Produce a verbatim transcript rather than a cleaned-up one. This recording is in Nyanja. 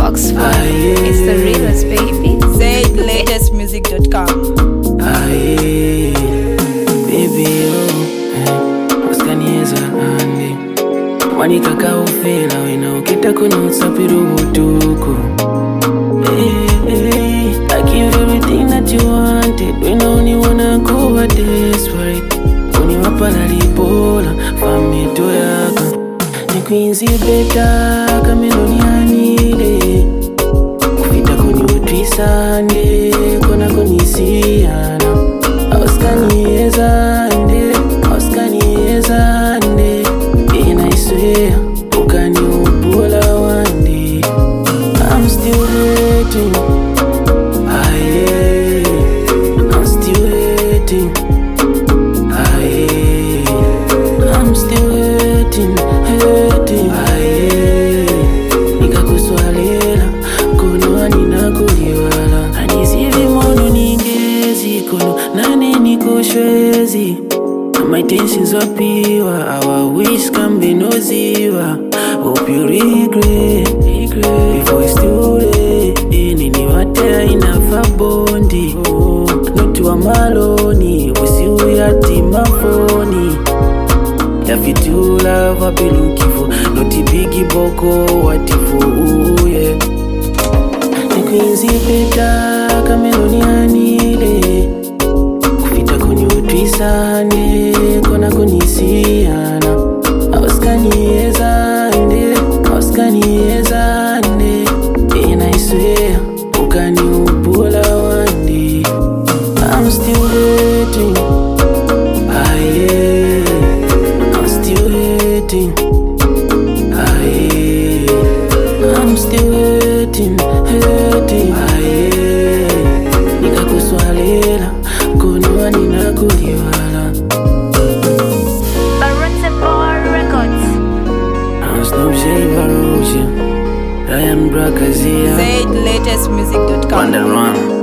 Oxford. Aye. It's the realest, baby. Zaid latest music dot com. Aye, baby, oh, uskanieza andi wanikaka ufela wena ukita kunutsa piru butuku. Hey, hey, I give everything that you wanted when I only wanna go a desperate. Uniwapala lipola famito yaka Nikwinzi beta kameloni anile kufita kunyutwisande kona kunisiana Auskanieza ande, auskanieza ande And I swear, ukani upula wande I'm still waiting, aye I'm still waiting, aye I'm still waiting, waiting, aye Nikakuswalela, kono anina kuhiwala Anisivi mono ningezi, kono nane niko shwezi My tensions are pure, our wish can be no ziva Hope you regret, regret Before it's too late, nini watea inafa bondi oh, Not to a maloni, usi uyati mafoni Love you to love, I be looking for Not a biggie boko, what if oh yeah Nikwinzi beta, kameloni anile Kufita kunyutwisane, kona kunisiana Auskanieza ande, auskanieza ande And I swear, ukani upula wande I'm still waiting, aye I'm still waiting, aye I'm still waiting, waiting, aye Nikakuswalela, kono anina kuhiwala Barons and Bar Records. I'm Snoop J Baruja Ryan Brakazia Zaid latest music dot com. Run the run